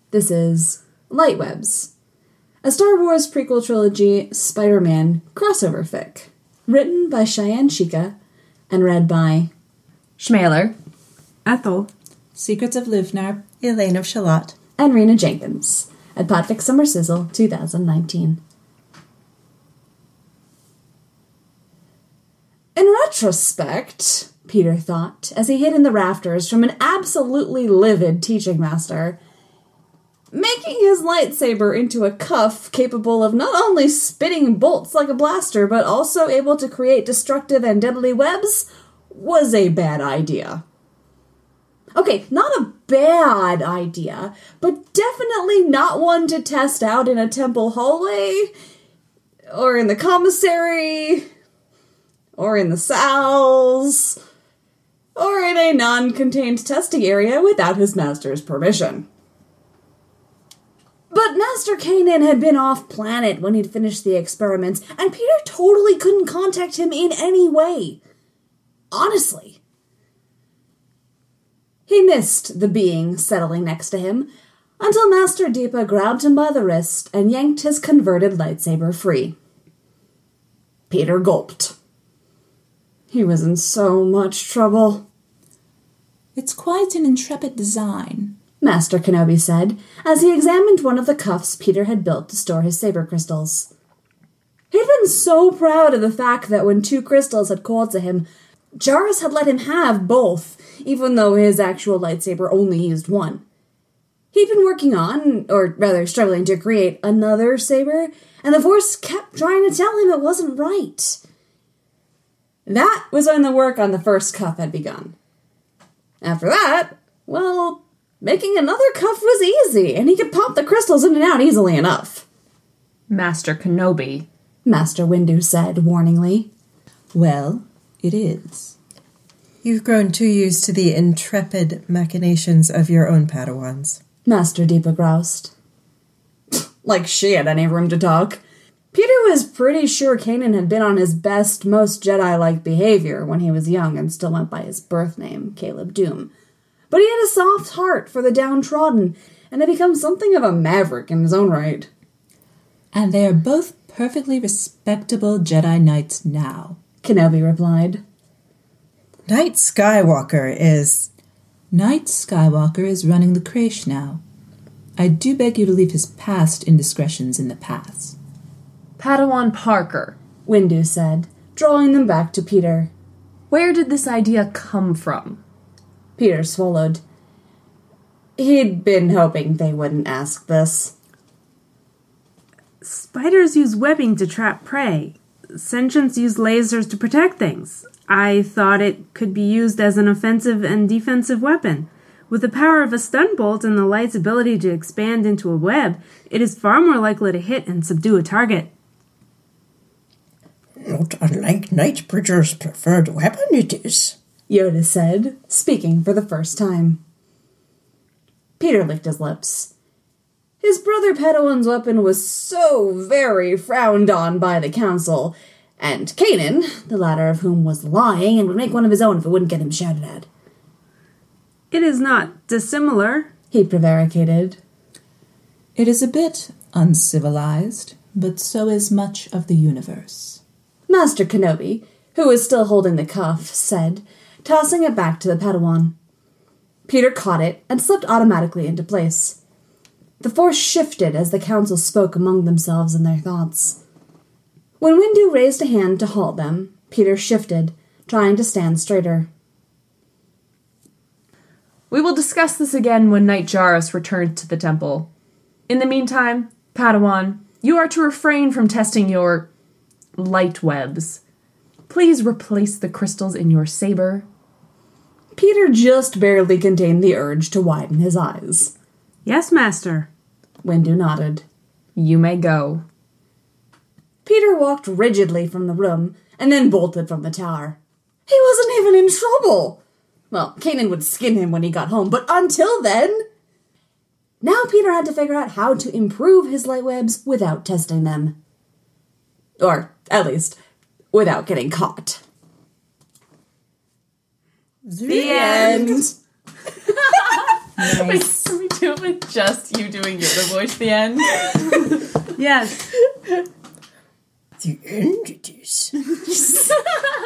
This is Lightwebs, a Star Wars prequel trilogy Spider-Man crossover fic, written by Cheyenne Chica and read by Schmaler, Ethel, Secrets of Livnar, Elaine of Shalott, and Rena Jenkins at Podfic Summer Sizzle 2019. In retrospect, Peter thought, as he hid in the rafters from an absolutely livid teaching master, making his lightsaber into a cuff capable of not only spitting bolts like a blaster, but also able to create destructive and deadly webs, was a bad idea. Okay, not a bad idea, but definitely not one to test out in a temple hallway, or in the commissary, or in the cells, or in a non-contained testing area without his master's permission. But Master Kanan had been off-planet when he'd finished the experiments, and Peter totally couldn't contact him in any way. Honestly. He missed the being settling next to him, until Master Deepa grabbed him by the wrist and yanked his converted lightsaber free. Peter gulped. He was in so much trouble. It's quite an intrepid design, Master Kenobi said, as he examined one of the cuffs Peter had built to store his saber crystals. He'd been so proud of the fact that when 2 crystals had called to him, Jarrus had let him have both, even though his actual lightsaber only used 1. He'd been working on, or rather struggling to create, another saber, and the Force kept trying to tell him it wasn't right. That was when the work on the first cuff had begun. After that, well, making another cuff was easy, and he could pop the crystals in and out easily enough. Master Kenobi, Master Windu said warningly. Well, it is. You've grown too used to the intrepid machinations of your own Padawans, Master Deepa groused. Like she had any room to talk. Peter was pretty sure Kanan had been on his best, most Jedi-like behavior when he was young and still went by his birth name, Caleb Doom. But he had a soft heart for the downtrodden, and had become something of a maverick in his own right. And they are both perfectly respectable Jedi Knights now, Kenobi replied. Knight Skywalker is... Knight Skywalker is running the creche now. I do beg you to leave his past indiscretions in the past. Padawan Parker, Windu said, drawing them back to Peter. where did this idea come from? Peter swallowed. He'd been hoping they wouldn't ask this. Spiders use webbing to trap prey. Sentients use lasers to protect things. I thought it could be used as an offensive and defensive weapon. With the power of a stun bolt and the light's ability to expand into a web, it is far more likely to hit and subdue a target. Not unlike Nightbridger's preferred weapon it is, Yoda said, speaking for the first time. Peter licked his lips. His brother Padawan's weapon was so very frowned on by the council, and Kanan, the latter of whom was lying and would make one of his own if it wouldn't get him shouted at. It is not dissimilar, He prevaricated. It is a bit uncivilized, but so is much of the universe. Master Kenobi, who was still holding the cuff, said, tossing it back to the Padawan. Peter caught it and slipped automatically into place. The force shifted as the council spoke among themselves in their thoughts. When Windu raised a hand to halt them, Peter shifted, trying to stand straighter. We will discuss this again when Knight Jarrus returns to the temple. In the meantime, Padawan, you are to refrain from testing your light webs. Please replace the crystals in your saber. Peter just barely contained the urge to widen his eyes. Yes, Master. Windu nodded. You may go. Peter walked rigidly from the room and then bolted from the tower. He wasn't even in trouble. Well, Kanan would skin him when he got home, but until then... Now Peter had to figure out how to improve his light webs without testing them. Or, at least, without getting caught. The end. Wait, can we do it with just you doing Yoda voice at the end? Yes. The end it is.